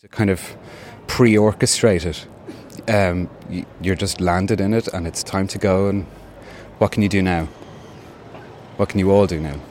To kind of pre-orchestrate it. You're just landed in it and it's time to go, and what can you do now? What can you all do now?